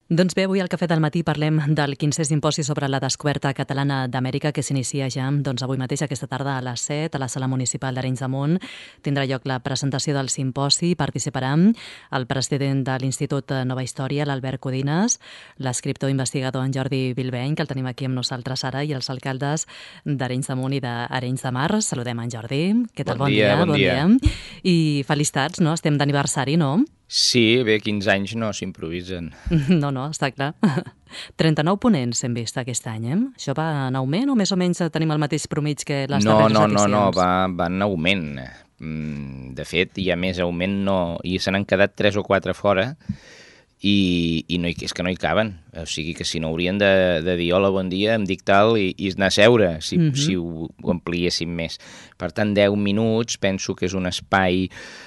Doncs bé, avui al Cafè del Matí parlem del 15è simposi sobre la descoberta catalana d'Amèrica que s'inicia ja avui mateix, aquesta tarda a les 7, a la Sala Municipal d'Arenys de Munt. Tindrà lloc la presentació del simposi. Participarà el president de l'Institut Nova Història, l'Albert Codines, l'escriptor investigador en Jordi Bilbeny, que el tenim aquí amb nosaltres ara, i els alcaldes d'Arenys de Munt i d'Arenys de Mar. Saludem en Jordi. Què tal? Bon dia. I felicitats, no? Estem d'aniversari, no? Sí, bé, 15 anys no s'improvisen. No, està clar. 39 ponents hem vist aquest any, eh? Això va en augment o més o menys tenim el mateix promig que les darreres edicions? No, va en augment. De fet, hi ha més augment, i se n'han quedat 3 o 4 fora i no, és que no hi caben. O sigui que si no haurien de dir hola, bon dia, em dic tal, i anar a seure, si ho ampliéssim més. Per tant, 10 minuts penso que és un espai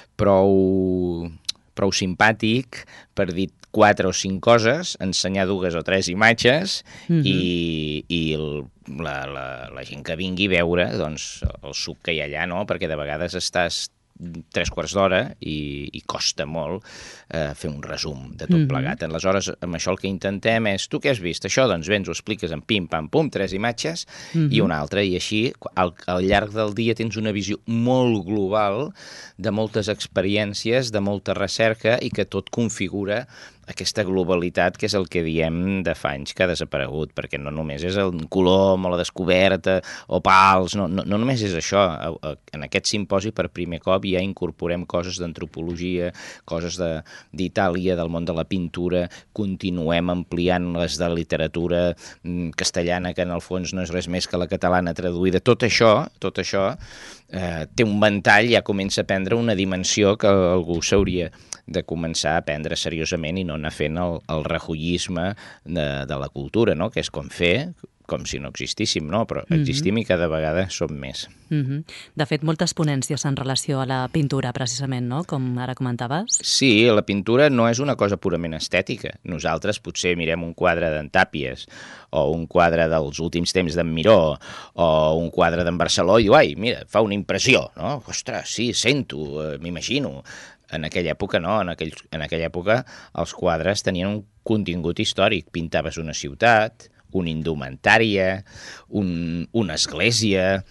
prou simpàtic per dir 4 o 5 coses, ensenyar 2 o 3 imatges i la gent que vingui a veure doncs, el suc que hi ha allà, no? Perquè de vegades estàs 3 quarts d'hora i costa molt fer un resum de tot plegat. Aleshores, amb això el que intentem és, tu què has vist? Això, doncs bé, ens ho expliques en pim, pam, pum, 3 imatges i una altra, i així al llarg del dia tens una visió molt global de moltes experiències, de molta recerca i que tot configura aquesta globalitat que és el que diem de fa anys que ha desaparegut, perquè no només és el Colom o la descoberta o Pals, no només és això. En aquest simposi per primer cop ja incorporem coses d'antropologia, coses d'Itàlia, del món de la pintura, continuem ampliant les de literatura castellana, que en el fons no és res més que la catalana traduïda. Tot això té un ventall, ja comença a prendre una dimensió que algú s'hauria de començar a prendre seriosament i no anar fent el rejollisme de la cultura, no? Que és com si no existíssim, no? Però existim i cada vegada som més. De fet, moltes ponències en relació a la pintura, precisament, no? Com ara comentaves. Sí, la pintura no és una cosa purament estètica. Nosaltres potser mirem un quadre d'en Tàpies o un quadre dels últims temps d'en Miró o un quadre d'en Barceló i diu, ai, mira, fa una impressió, no? Ostres, sí, sento, m'imagino. En aquella època no, en aquella època els quadres tenien un contingut històric. Pintaves una ciutat, una indumentària, una església,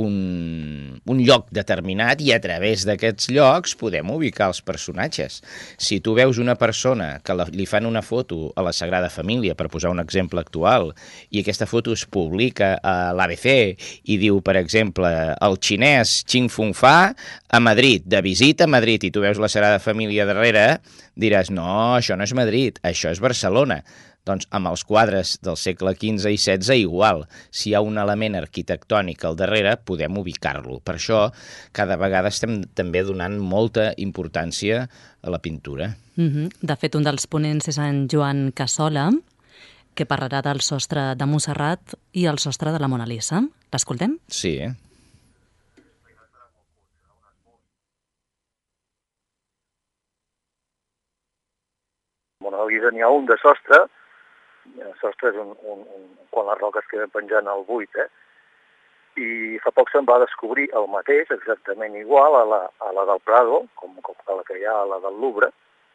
un lloc determinat, i a través d'aquests llocs podem ubicar els personatges. Si tu veus una persona que li fan una foto a la Sagrada Família, per posar un exemple actual, i aquesta foto es publica a l'ABC i diu, per exemple, el xinès Xing Fung Fa a Madrid, de visita a Madrid, i tu veus la Sagrada Família darrere, diràs, no, això no és Madrid, això és Barcelona. Doncs amb els quadres del segle XV i XVI igual. Si hi ha un element arquitectònic al darrere, podem ubicar-lo. Per això, cada vegada estem també donant molta importància a la pintura. De fet, un dels ponents és en Joan Cassola, que parlarà del sostre de Montserrat i el sostre de la Mona Lisa. L'escoltem? Sí. Mona Lisa n'hi ha un de sostre. El sostre és quan les roques queden penjant al buit, I fa poc se'n va descobrir el mateix, exactament igual, a la del Prado, com la que hi ha a la del Louvre,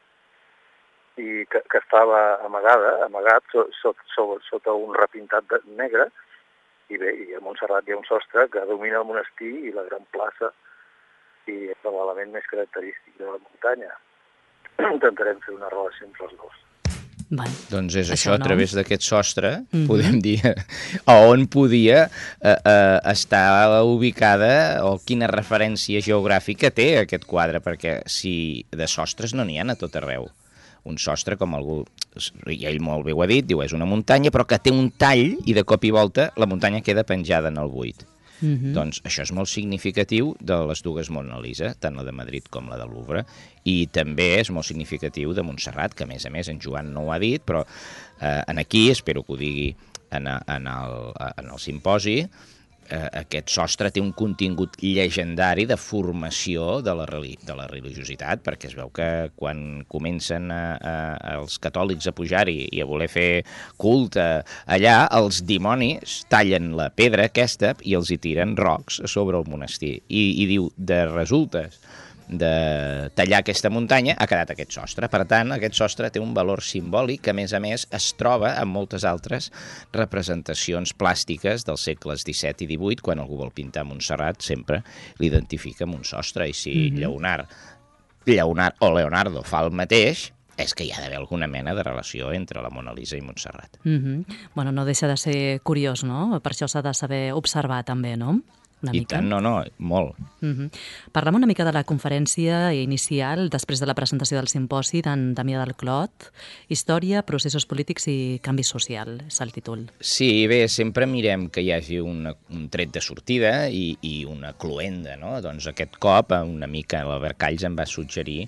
i que estava amagat sota un repintat negre, i bé, i a Montserrat hi ha un sostre que domina el monestir i la gran plaça, i és l'element més característic de la muntanya. Intentarem fer una relació entre els dos. Doncs és això, a través d'aquest sostre, podem dir a on podia estar ubicada o quina referència geogràfica té aquest quadre, perquè si de sostres no n'hi ha a tot arreu. Un sostre, com algú, i ell molt bé ho ha dit, diu, és una muntanya, però que té un tall i de cop i volta la muntanya queda penjada en el buit. Doncs això és molt significatiu de les 2 Mona Lisa, tant la de Madrid com la de Louvre, i també és molt significatiu de Montserrat, que a més en Joan no ho ha dit, però aquí, espero que ho digui en el simposi, aquest sostre té un contingut llegendari de formació de la religiositat, perquè es veu que quan comencen els catòlics a pujar-hi i a voler fer culte allà, els dimonis tallen la pedra aquesta i els hi tiren rocs sobre el monestir. I diu, de resultes de tallar aquesta muntanya, ha quedat aquest sostre. Per tant, aquest sostre té un valor simbòlic que, a més, es troba en moltes altres representacions plàstiques dels segles XVII i XVIII. Quan algú vol pintar Montserrat, sempre l'identifica amb un sostre. I si Lleonard o Leonardo fa el mateix, és que hi ha d'haver alguna mena de relació entre la Mona Lisa i Montserrat. Bueno, no deixa de ser curiós, no? Per això s'ha de saber observar també, no? Una mica. I tant, no, molt. Parlem una mica de la conferència inicial després de la presentació del simposi d'en Damià del Clot, Història, processos polítics i canvi social, és el títol. Sí, bé, sempre mirem que hi hagi un tret de sortida i una cloenda, no? Doncs aquest cop una mica l'Albert Calls em va suggerir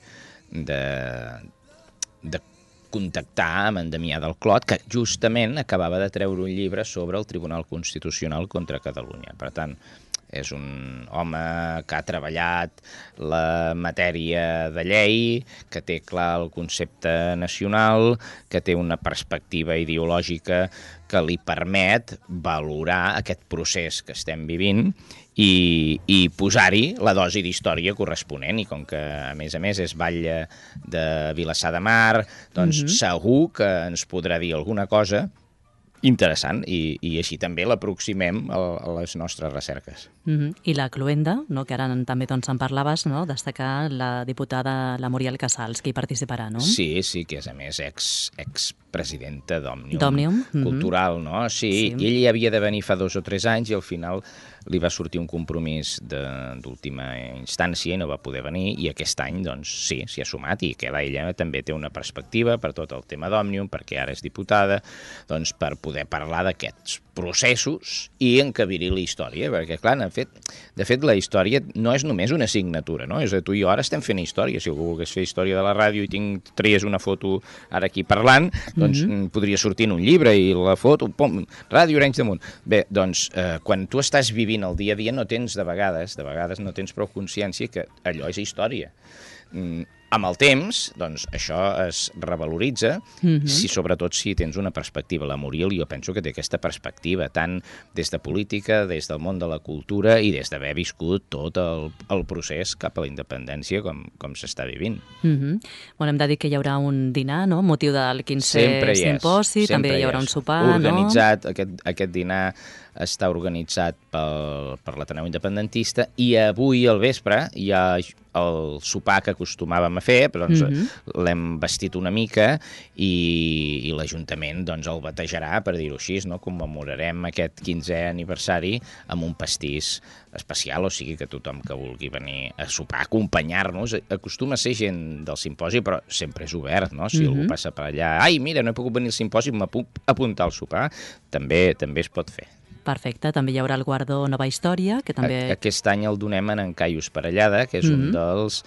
de contactar amb en Damià del Clot, que justament acabava de treure un llibre sobre el Tribunal Constitucional contra Catalunya. Per tant, és un home que ha treballat la matèria de llei, que té clar el concepte nacional, que té una perspectiva ideològica que li permet valorar aquest procés que estem vivint i posar-hi la dosi d'història corresponent. I com que, a més, és batlle de Vilassar de Mar, doncs segur que ens podrà dir alguna cosa interessant i així també l'aproximem a les nostres recerques. I la cloenda, no? Que ara també en parlaves, no? Destacar la diputada la Muriel Casals, que hi participarà, no? Sí, que és a més expresidenta d'Òmnium Cultural, no? Sí, i ell hi havia de venir fa 2 o 3 anys i al final li va sortir un compromís d'última instància i no va poder venir, i aquest any, doncs, sí, s'hi ha sumat, i que ella també té una perspectiva per tot el tema d'Òmnium, perquè ara és diputada, doncs per poder parlar d'aquests processos i encabir-hi la història, perquè, clar, de fet, la història no és només una assignatura, no? És a dir, tu i jo ara estem fent història. Si algú volgués fer història de la ràdio i tries una foto ara aquí parlant, doncs podria sortir en un llibre i la foto, pom, Ràdio Arenys de Munt. Bé, doncs, quan tu estàs vivint el dia a dia no tens de vegades no tens prou consciència que allò és història. Amb el temps, doncs, això es revaloritza, sobretot si tens una perspectiva. La Muriel, jo penso que té aquesta perspectiva, tant des de política, des del món de la cultura i des d'haver viscut tot el procés cap a la independència com s'està vivint. Bueno, hem de dir que hi haurà un dinar, no?, motiu del 15è simposi, també hi haurà un sopar, organitzat, no? Aquest dinar està organitzat per l'Ateneu Independentista i avui al vespre hi ha el sopar que acostumàvem a fer, però l'hem vestit una mica i l'Ajuntament el batejarà, per dir-ho així, no? Commemorarem aquest 15è aniversari amb un pastís especial, o sigui que tothom que vulgui venir a sopar, acompanyar-nos, acostuma a ser gent del simposi, però sempre és obert, no? Si algú passa per allà, ai, mira, no he pogut venir al simposi, m'ha puc apuntar al sopar, també es pot fer. Perfecte, també hi haurà el guardó Nova Història, que també... Aquest any el donem en Caius Parellada, que és un dels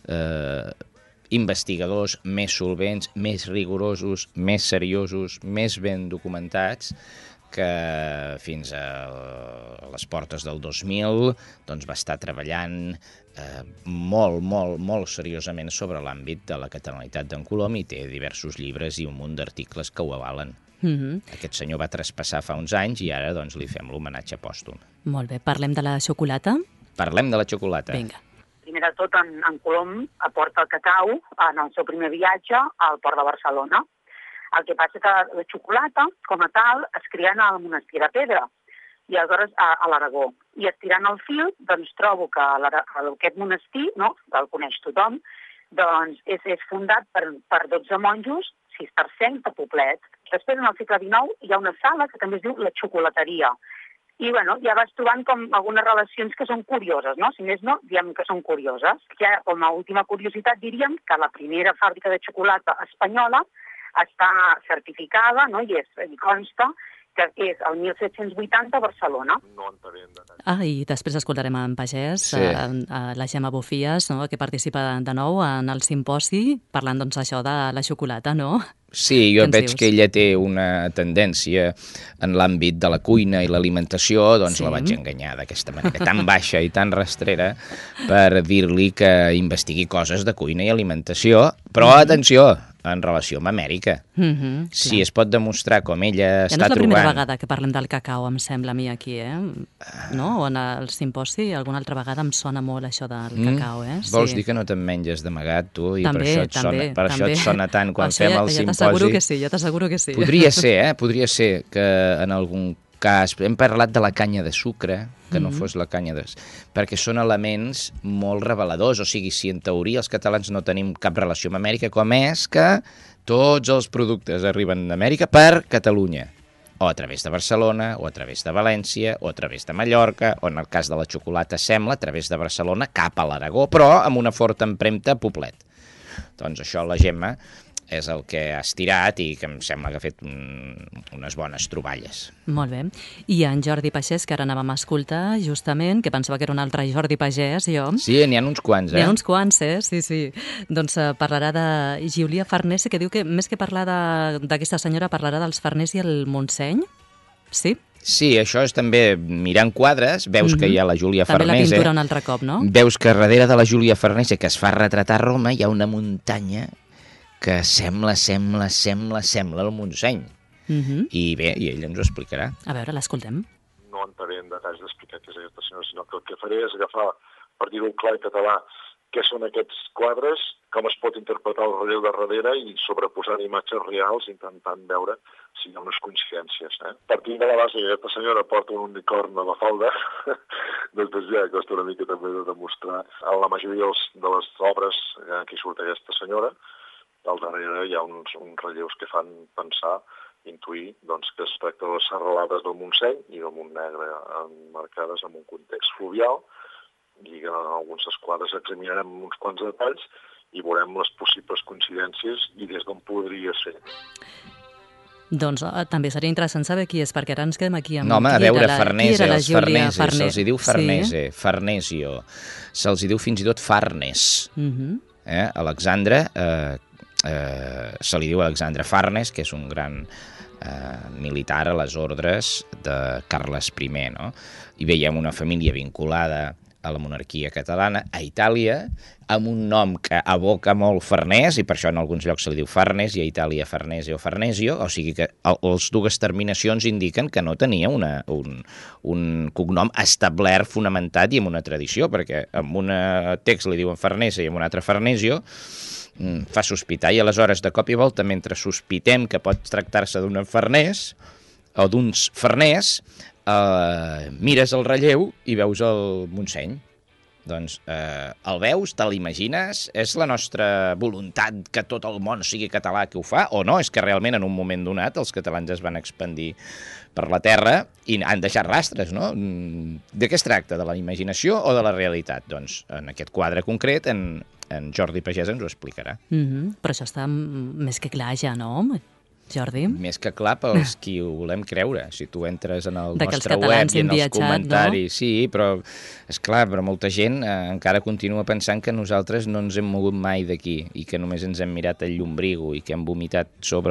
investigadors més solvents, més rigorosos, més seriosos, més ben documentats, que fins a les portes del 2000 va estar treballant molt seriosament sobre l'àmbit de la catalanitat d'en Colom i té diversos llibres i un munt d'articles que ho avalen. Aquest senyor va traspassar fa uns anys i ara li fem l'homenatge pòstum. Molt bé, parlem de la xocolata? Parlem de la xocolata. Vinga. Primer de tot, en Colom aporta el cacau en el seu primer viatge al port de Barcelona. El que passa que la xocolata, com a tal, es cria al monestir de Pedra, i aleshores a l'Aragó. I estirant el fil, trobo que aquest monestir, no, que el coneix tothom, és fundat per 12 monjos cistercencs de Poblet. Després, en el segle XIX, hi ha una sala que també es diu la xocolateria. I, ja vas trobant com algunes relacions que són curioses, no? Si més no, diem que són curioses. Ja, com a última curiositat, diríem que la primera fàbrica de xocolata espanyola està certificada, no? I consta que és el 1780 a Barcelona. I després escoltarem en Pagès, la Gemma Bofies, no?, que participa de nou en el simposi, parlant això de la xocolata, no? Sí, jo veig que ella té una tendència en l'àmbit de la cuina i l'alimentació, la vaig enganyar d'aquesta manera tan baixa i tan rastrera per dir-li que investigui coses de cuina i alimentació. Però, atenció, en relació amb Amèrica. Si clar. es pot demostrar com ella Ja està no és la primera trobant... vegada que parlem del cacau, em sembla a mi, aquí, No? O en el simposi alguna altra vegada em sona molt això del cacau, Vols dir que no te'n menges d'amagat, tu? I També, per això et sona tant quan Això fem el ja simposi? t'asseguro que sí, ja t'asseguro que sí. Podria ser, podria ser que en algun cas hem parlat de la canya de sucre, que no fos la canya de... perquè són elements molt reveladors, o sigui, si en teoria els catalans no tenim cap relació amb Amèrica, com és que tots els productes arriben d'Amèrica per Catalunya, o a través de Barcelona, o a través de València, o a través de Mallorca, o en el cas de la xocolata sembla, a través de Barcelona cap a l'Aragó, però amb una forta empremta a Poblet. Doncs això la Gemma és el que ha estirat i que em sembla que ha fet unes bones troballes. Molt bé. I en Jordi Pagès, que ara anàvem a escoltar, justament, que pensava que era un altre Jordi Pagès, jo. Sí, n'hi ha uns quants, N'hi ha uns quants, sí. Doncs parlarà de Giulia Farnese, que diu que més que parlar d'aquesta senyora, parlarà dels Farnese i el Montseny. Sí? Sí, això és també mirant quadres, veus que hi ha la Júlia Farnese. També la pintura un altre cop, no? Veus que darrere de la Júlia Farnese, que es fa retratar a Roma, hi ha una muntanya que sembla el Montseny. I bé, i ell ens ho explicarà. A veure, l'escoltem. No entraré en detalls d'explicar què és aquesta senyora, sinó que el que faré és agafar, per dir-ho clar en català, què són aquests quadres, com es pot interpretar el relleu de darrere i sobreposant imatges reals, intentant veure si hi ha unes coincidències. Partint de la base que aquesta senyora porta un unicorn a la falda, després ja costa una mica també de demostrar. En la majoria de les obres que surt aquesta senyora, al darrere hi ha uns relleus que fan pensar, intuir, doncs, que es tracta de les serralades del Montseny i del Montnegre, emmarcades en un context fluvial, i en alguns dels quadres examinarem uns quants detalls i veurem les possibles coincidències i des d'on podria ser. Doncs també seria interessant saber qui és, perquè ara ens quedem aquí amb... No, home, a veure, Farnese, els Farnese, se'ls hi diu Farnese, Farnesio, se'ls hi diu fins i tot Farnes. Alexandre, se li diu Alexandre Farnes, que és un gran militar a les ordres de Carles I, no? I veiem una família vinculada a la monarquia catalana, a Itàlia, amb un nom que evoca molt Farnès, i per això en alguns llocs se li diu Farnès, i a Itàlia Farnese o Farnesio, o sigui que les dues terminacions indiquen que no tenia un cognom establert, fonamentat i amb una tradició, perquè en un text li diuen Farnese i en un altre Farnesio, fa sospitar, i aleshores de cop i volta, mentre sospitem que pot tractar-se d'una Farnès o d'uns Farnès, mires el relleu i veus el Montseny. Doncs el veus, te l'imagines, és la nostra voluntat que tot el món sigui català que ho fa, o no? És que realment en un moment donat els catalans es van expandir per la terra i han deixat rastres, no? De què es tracta? De la imaginació o de la realitat? Doncs en aquest quadre concret, en Jordi Pagès ens ho explicarà. Però això està més que clar ja, no, Jordi? Més que clar pels qui ho volem creure. Si tu entres en el nostre web i en els viatjat, comentaris... No? Sí, però, esclar, però molta gent encara continua pensant que nosaltres no ens hem mogut mai d'aquí i que només ens hem mirat el llombrigo i que hem vomitat sobre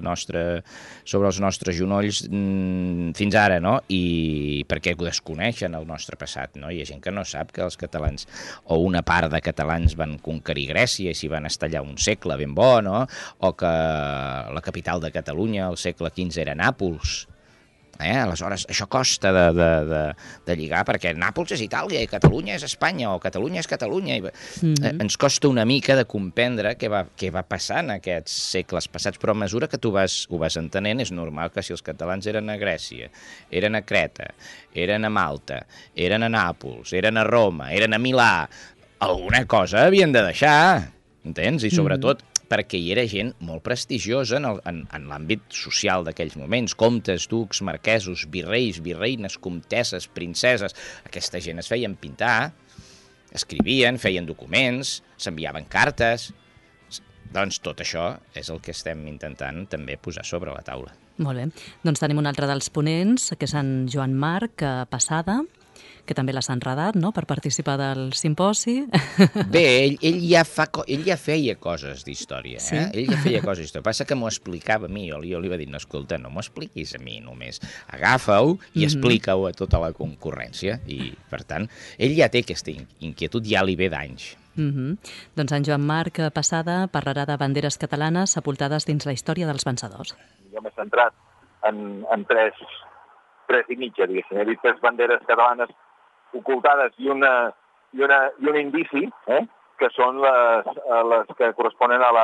els nostres genolls fins ara, no? I perquè desconeixen el nostre passat, no? Hi ha gent que no sap que els catalans, o una part de catalans, van conquerir Grècia i s'hi van estar allà un segle ben bo, no? O que la capital de Catalunya al segle XV era Nàpols. Aleshores, això costa de lligar, perquè Nàpols és Itàlia i Catalunya és Espanya, o Catalunya és Catalunya. Ens costa una mica de comprendre què va passar en aquests segles passats, però a mesura que tu ho vas entenent, és normal que si els catalans eren a Grècia, eren a Creta, eren a Malta, eren a Nàpols, eren a Roma, eren a Milà, alguna cosa havien de deixar, entens? I sobretot perquè hi era gent molt prestigiosa en l'àmbit social d'aquells moments, comtes, ducs, marquesos, virreis, virreines, comtesses, princeses. Aquesta gent es feien pintar, escrivien, feien documents, s'enviaven cartes. Doncs tot això és el que estem intentant també posar sobre la taula. Molt bé. Doncs tenim un altre dels ponents, que és en Joan Marc Passada, que també l'has enredat, no?, per participar del simposi. Bé, ell ja feia coses d'història, sí? Ell ja feia coses d'història. Passa que m'ho explicava a mi, jo li va dir, no, escolta, no m'ho expliquis a mi només, agafa-ho i explica-ho a tota la concurrència. I, per tant, ell ja té aquesta inquietud, ja li ve d'anys. Doncs en Joan Marc Passada parlarà de banderes catalanes sepultades dins la història dels vencedors. Jo m'he centrat en tres i mitja, diguéssim. He dit 3 banderes catalanes ocultades i un indici, que són les que corresponen a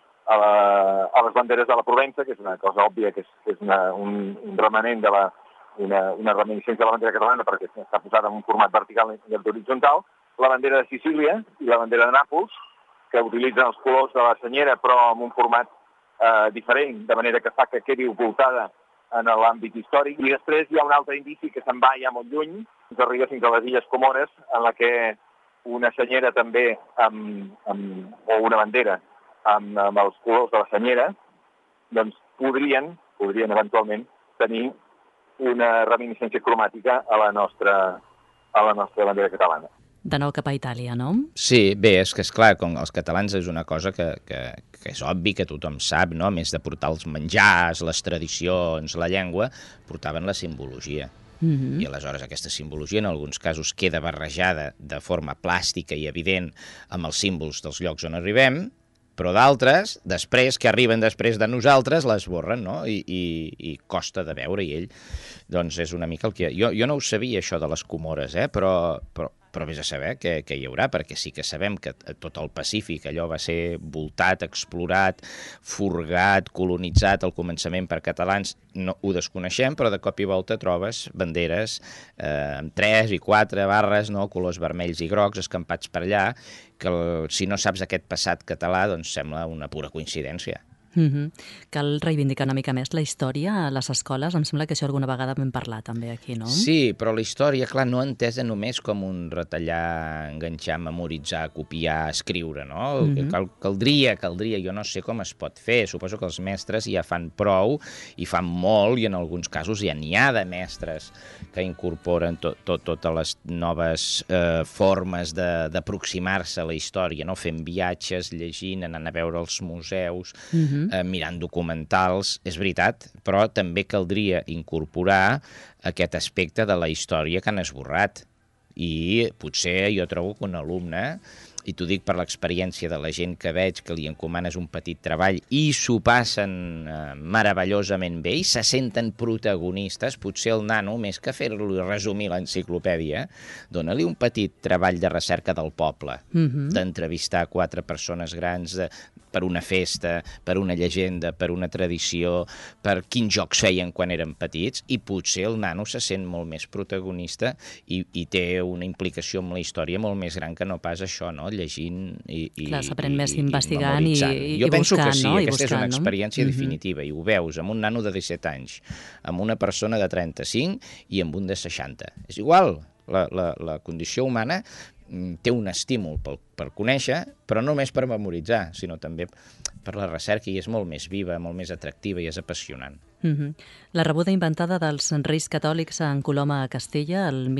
les banderes de la Provença, que és una cosa òbvia, que és un remanent una reminiscència de la bandera catalana, perquè està posada en un format vertical i horitzontal, la bandera de Sicília i la bandera de Nàpols, que utilitzen els colors de la senyera, però en un format diferent, de manera que fa que quedi ocultada en l'àmbit històric. I després hi ha un altre indici que se'n va ja molt lluny, que arriba fins a les Illes Comores, en la que una senyera també, o una bandera, amb els colors de la senyera, doncs podrien eventualment tenir una reminiscència cromàtica a la nostra bandera catalana. De nou cap a Itàlia, no? Sí, bé, és que, esclar, com els catalans és una cosa que és obvi, que tothom sap, no? A més de portar els menjars, les tradicions, la llengua, portaven la simbologia. I aleshores aquesta simbologia en alguns casos queda barrejada de forma plàstica i evident amb els símbols dels llocs on arribem, però d'altres, que arriben després de nosaltres, l'esborren, no? I costa de veure, i ell, doncs és una mica el que... Jo no ho sabia, això de les Comores, però vés a saber què hi haurà, perquè sí que sabem que tot el Pacífic allò va ser voltat, explorat, furgat, colonitzat al començament per catalans, no ho desconeixem, però de cop i volta trobes banderes amb 3 i 4 barres, no? Colors vermells i grocs escampats per allà, que si no saps aquest passat català, doncs sembla una pura coincidència. Cal reivindicar una mica més la història a les escoles. Em sembla que això alguna vegada vam parlar també aquí, no? Sí, però la història, clar, no entesa només com un retallar, enganxar, memoritzar, copiar, escriure, no? Caldria, jo no sé com es pot fer. Suposo que els mestres ja fan prou i fan molt, i en alguns casos ja n'hi ha de mestres que incorporen totes les noves formes d'aproximar-se a la història, no? Fent viatges, llegint, anant a veure els museus, mirant documentals, és veritat, però també caldria incorporar aquest aspecte de la història que han esborrat. I potser jo trobo que un alumne, i t'ho dic per l'experiència de la gent que veig, que li encomanes un petit treball i s'ho passen meravellosament bé i se senten protagonistes, potser el nano, més que fer-li resumir l'enciclopèdia, dona-li un petit treball de recerca del poble, d'entrevistar 4 persones grans per una festa, per una llegenda, per una tradició, per quins jocs feien quan eren petits, i potser el nano se sent molt més protagonista i té una implicació amb la història molt més gran que no pas això, no? Llegint i clar, s'aprèn més investigant i buscant, jo penso que sí, no? Aquesta és una experiència definitiva, i ho veus amb un nano de 17 anys, amb una persona de 35 i amb un de 60. És igual, la condició humana té un estímul per conèixer, però no només per memoritzar, sinó també per la recerca, i és molt més viva, molt més atractiva i és apassionant. La rebuda inventada dels Reis Catòlics en Coloma a Castella el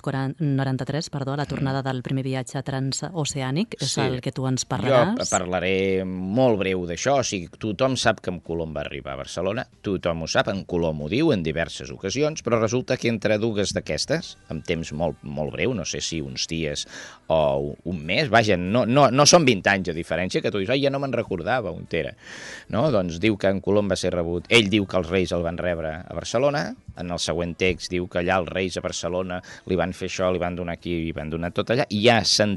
1993, a la tornada del primer viatge transoceànic, és el que tu ens parlaràs. Jo parlaré molt breu d'això, o sigui, tothom sap que en Colom va arribar a Barcelona, tothom ho sap, en Colom ho diu en diverses ocasions, però resulta que entre dues d'aquestes, amb temps molt, molt breu, no sé si uns dies o un mes, vaja, no són 20 anys de diferència, que tu dius, ja no me'n recordava, on era. No? Doncs diu que en Colom va ser rebut, ell diu que els reis el van rebre a Barcelona, en el següent text diu que allà els reis a Barcelona li van fer això, li van donar aquí, li van donar tot allà, i hi ha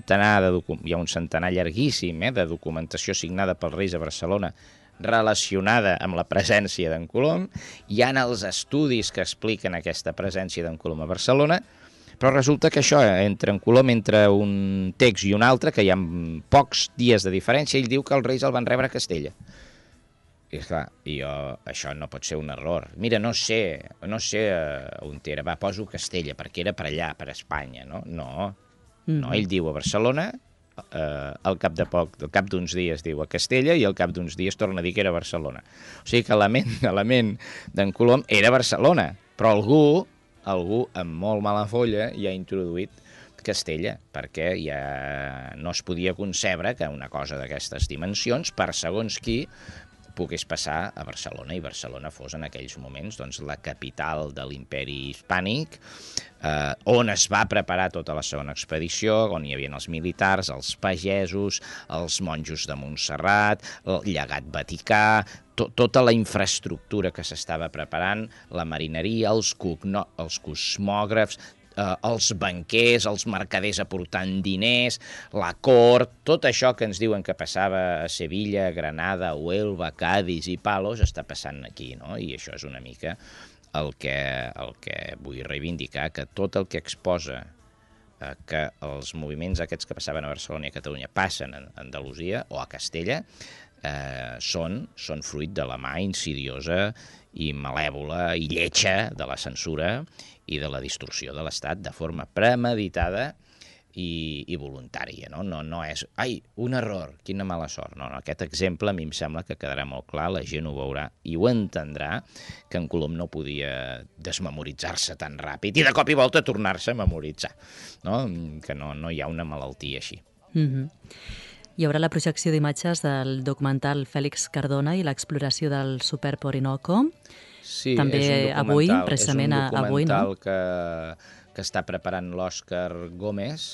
un centenar llarguíssim de documentació signada pels reis a Barcelona relacionada amb la presència d'en Colom. Hi ha els estudis que expliquen aquesta presència d'en Colom a Barcelona, però resulta que això, entre un text i un altre, que hi ha pocs dies de diferència, ell diu que els reis el van rebre a Castella. I esclar, això no pot ser un error. Mira, no sé on era, poso Castella, perquè era per allà, per Espanya, no? No, ell diu a Barcelona, al cap d'uns dies diu a Castella, i al cap d'uns dies torna a dir que era Barcelona. O sigui que l'element d'en Colom era Barcelona, però algú amb molt mala folla hi ha introduït Castella, perquè ja no es podia concebre que una cosa d'aquestes dimensions, per segons qui, pogués passar a Barcelona, i Barcelona fos en aquells moments doncs, la capital de l'imperi hispànic, on es va preparar tota la segona expedició, on hi havia els militars, els pagesos, els monjos de Montserrat, el llegat vaticà, tota la infraestructura que s'estava preparant, la marineria, els cosmògrafs, els banquers, els mercaders aportant diners, la cort, tot això que ens diuen que passava a Sevilla, Granada, Huelva, Cádiz i Palos, està passant aquí, no? I això és una mica el que vull reivindicar, que tot el que exposa que els moviments aquests que passaven a Barcelona i a Catalunya passen a Andalusia o a Castella, són fruit de la mà insidiosa i malèvola i lletja de la censura i de la distorsió de l'Estat de forma premeditada i voluntària. No és, un error, quina mala sort. No, aquest exemple a mi em sembla que quedarà molt clar, la gent ho veurà i ho entendrà, que en Colom no podia desmemoritzar-se tan ràpid i de cop i volta tornar-se a memoritzar, no? Que no hi ha una malaltia així. Hi haurà la projecció d'imatges del documental Fèlix Cardona i l'exploració del Superb Orinoco. Sí, també avui, precisament avui, no? És un documental que està preparant l'Òscar Gómez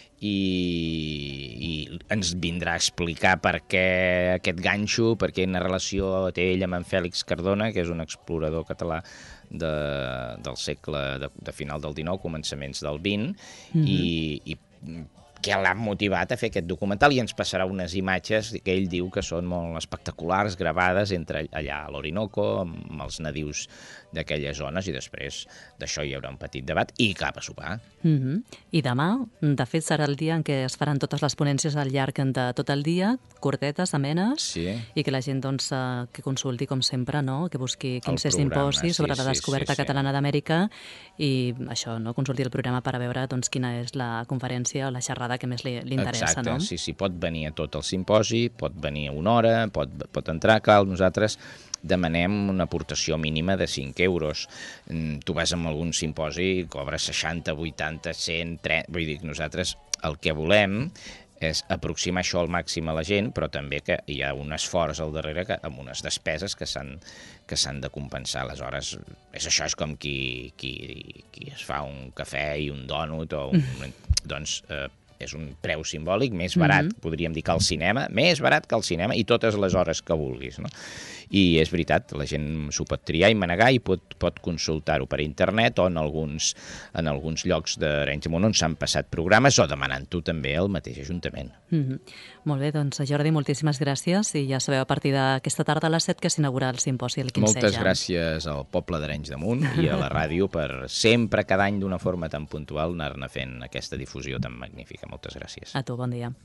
i ens vindrà a explicar per què aquest ganxo, per quina relació té ell amb en Fèlix Cardona, que és un explorador català del segle, de final del XIX, començaments del XX, i que l'ha motivat a fer aquest documental, i ens passarà unes imatges que ell diu que són molt espectaculars, gravades entre allà a l'Orinoco, amb els nadius d'aquelles zones, i després d'això hi haurà un petit debat i cap a sopar. I demà, de fet, serà el dia en què es faran totes les ponències al llarg de tot el dia, cortetes, amenes, i que la gent doncs, que consulti, com sempre, no? Que busqui quin simposi sobre la descoberta catalana d'Amèrica, i això, no? Consulti el programa per a veure doncs, quina és la conferència o la xerrada que més li interessa. Exacte, no? Sí, pot venir a tot el simposi, pot venir a una hora, pot entrar, clar, nosaltres demanem una aportació mínima de 5 euros. Tu vas a algun simposi, cobres 60, 80, 100, 30... Vull dir, nosaltres el que volem és aproximar això al màxim a la gent, però també que hi ha un esforç al darrere amb unes despeses que s'han de compensar. Aleshores, és com qui es fa un cafè i un dònut, doncs és un preu simbòlic, més barat, podríem dir, que al cinema, més barat que al cinema, i totes les hores que vulguis, no? I és veritat, la gent s'ho pot triar i manegar i pot consultar-ho per internet o en alguns llocs d'Arenys de Munt on s'han passat programes, o demanant-ho també al mateix Ajuntament. Molt bé, doncs Jordi, moltíssimes gràcies, i ja sabeu, a partir d'aquesta tarda a les 7 que s'inaugura el simposi el 15 Moltes gràcies al poble d'Arenys de Munt i a la ràdio per sempre, cada any, d'una forma tan puntual, anar-ne fent aquesta difusió tan magnífica. Moltes gràcies. A tu, bon dia.